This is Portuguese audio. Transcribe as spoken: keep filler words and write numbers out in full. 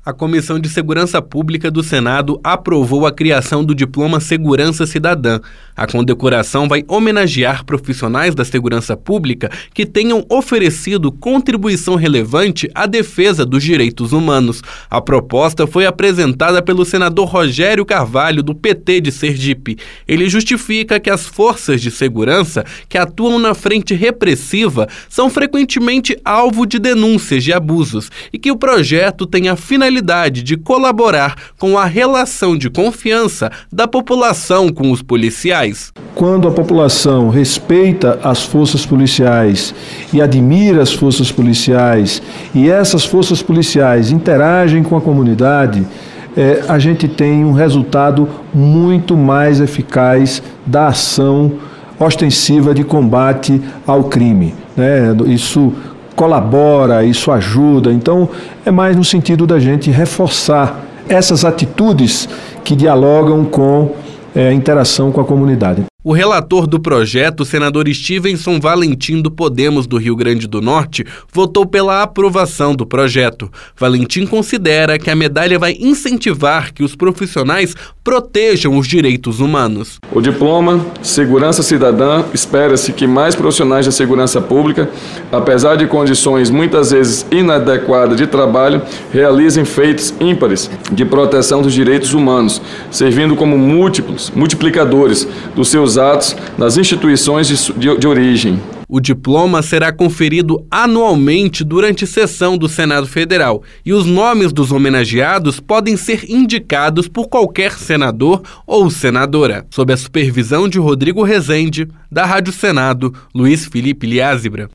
A Comissão de Segurança Pública do Senado aprovou a criação do Diploma Segurança Cidadã. A condecoração vai homenagear profissionais da segurança pública que tenham oferecido contribuição relevante à defesa dos direitos humanos. A proposta foi apresentada pelo senador Rogério Carvalho, do P T de Sergipe. Ele justifica que as forças de segurança que atuam na frente repressiva são frequentemente alvo de denúncias de abusos e que o projeto tem a finalidade de colaborar com a relação de confiança da população com os policiais. Quando a população respeita as forças policiais e admira as forças policiais e essas forças policiais interagem com a comunidade, é, a gente tem um resultado muito mais eficaz da ação ostensiva de combate ao crime, né? Isso colabora, isso ajuda. Então, é mais no sentido da gente reforçar essas atitudes que dialogam com é, a interação com a comunidade. O relator do projeto, o senador Stevenson Valentim, do Podemos do Rio Grande do Norte, votou pela aprovação do projeto. Valentim considera que a medalha vai incentivar que os profissionais protejam os direitos humanos. O diploma Segurança Cidadã espera-se que mais profissionais da segurança pública, apesar de condições muitas vezes inadequadas de trabalho, realizem feitos ímpares de proteção dos direitos humanos, servindo como múltiplos, multiplicadores dos seus atos nas instituições de, de, de origem. O diploma será conferido anualmente durante sessão do Senado Federal e os nomes dos homenageados podem ser indicados por qualquer senador ou senadora. Sob a supervisão de Rodrigo Rezende, da Rádio Senado, Luiz Felipe Liázebra.